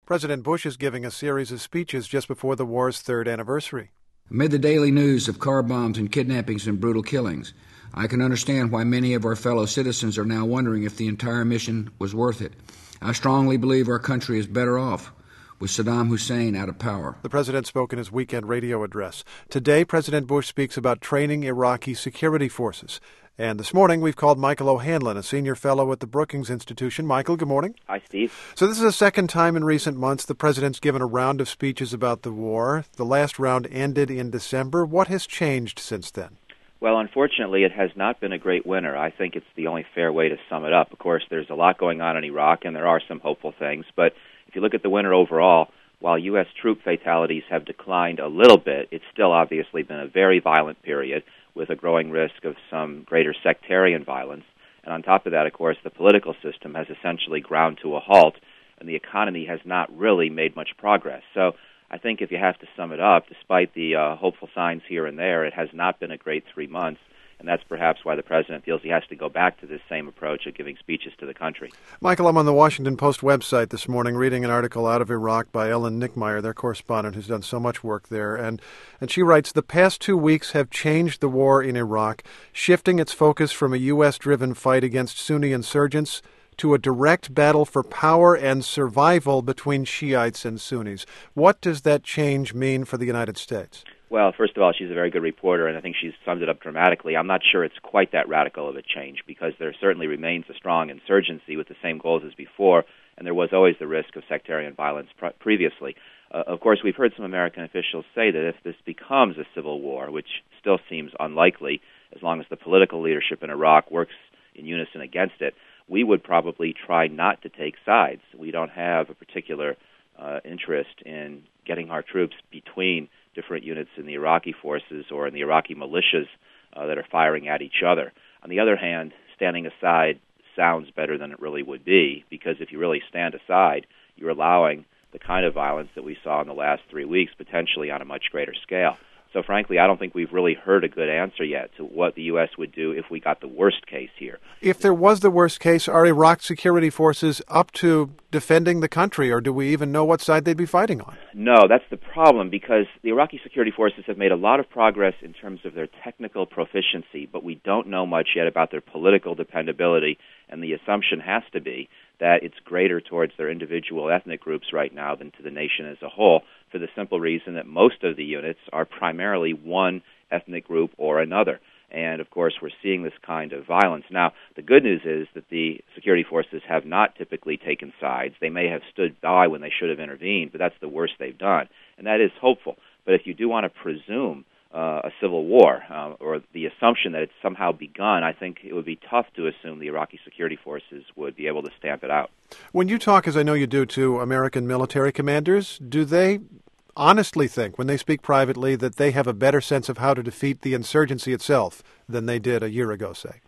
President Bush is giving a series of speeches just before the war's third anniversary. Amid the daily news of car bombs and kidnappings and brutal killings, I can understand why many of our fellow citizens are now wondering if the entire mission was worth it. I strongly believe our country is better off with Saddam Hussein out of power. The president spoke in his weekend radio address. Today, President Bush speaks about training Iraqi security forces. And this morning, we've called Michael O'Hanlon, a senior fellow at the Brookings Institution. Michael, good morning. Hi, Steve. So this is the second time in recent months the president's given a round of speeches about the war. The last round ended in December. What has changed since then? Well, unfortunately, it has not been a great winter. I think it's the only fair way to sum it up. Of course, there's a lot going on in Iraq, and there are some hopeful things. But if you look at the winter overall, while U.S. troop fatalities have declined a little bit, it's still obviously been a very violent period with a growing risk of some greater sectarian violence. And on top of that, of course, the political system has essentially ground to a halt, and the economy has not really made much progress. So I think if you have to sum it up, despite the hopeful signs here and there, it has not been a great 3 months. And that's perhaps why the president feels he has to go back to this same approach of giving speeches to the country. Michael, I'm on the Washington Post website this morning reading an article out of Iraq by Ellen Nickmeyer, their correspondent who's done so much work there. And she writes, the past 2 weeks have changed the war in Iraq, shifting its focus from a U.S.-driven fight against Sunni insurgents to a direct battle for power and survival between Shiites and Sunnis. What does that change mean for the United States? Well, first of all, she's a very good reporter, and I think she's summed it up dramatically. I'm not sure it's quite that radical of a change, because there certainly remains a strong insurgency with the same goals as before, and there was always the risk of sectarian violence previously. Of course, we've heard some American officials say that if this becomes a civil war, which still seems unlikely, as long as the political leadership in Iraq works in unison against it, we would probably try not to take sides. We don't have a particular interest in getting our troops between different units in the Iraqi forces or in the Iraqi militias that are firing at each other. On the other hand, standing aside sounds better than it really would be, because if you really stand aside, you're allowing the kind of violence that we saw in the last 3 weeks, potentially on a much greater scale. So frankly, I don't think we've really heard a good answer yet to what the U.S. would do if we got the worst case here. If there was the worst case, are Iraq security forces up to defending the country, or do we even know what side they'd be fighting on? No, that's the problem, because the Iraqi security forces have made a lot of progress in terms of their technical proficiency, but we don't know much yet about their political dependability, and the assumption has to be that it's greater towards their individual ethnic groups right now than to the nation as a whole, for the simple reason that most of the units are primarily one ethnic group or another. And, of course, we're seeing this kind of violence. Now, the good news is that the security forces have not typically taken sides. They may have stood by when they should have intervened, but that's the worst they've done. And that is hopeful. But if you do want to presume a civil war, or the assumption that it's somehow begun, I think it would be tough to assume the Iraqi security forces would be able to stamp it out. When you talk, as I know you do, to American military commanders, do they honestly think, when they speak privately, that they have a better sense of how to defeat the insurgency itself than they did a year ago, say?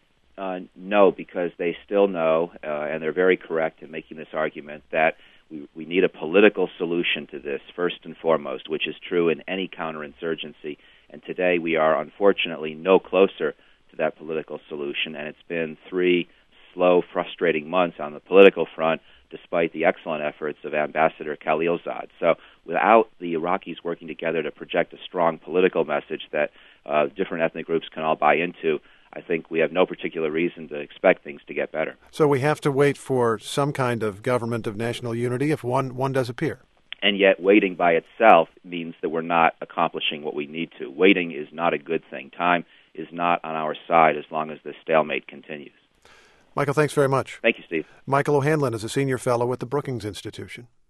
No, because they still know, and they're very correct in making this argument, that we need a political solution to this, first and foremost, which is true in any counterinsurgency. And today we are, unfortunately, no closer to that political solution, and it's been 3 slow, frustrating months on the political front, despite the excellent efforts of Ambassador Khalilzad. So without the Iraqis working together to project a strong political message that different ethnic groups can all buy into, I think we have no particular reason to expect things to get better. So we have to wait for some kind of government of national unity if one does appear. And yet waiting by itself means that we're not accomplishing what we need to. Waiting is not a good thing. Time is not on our side as long as the stalemate continues. Michael, thanks very much. Thank you, Steve. Michael O'Hanlon is a senior fellow at the Brookings Institution.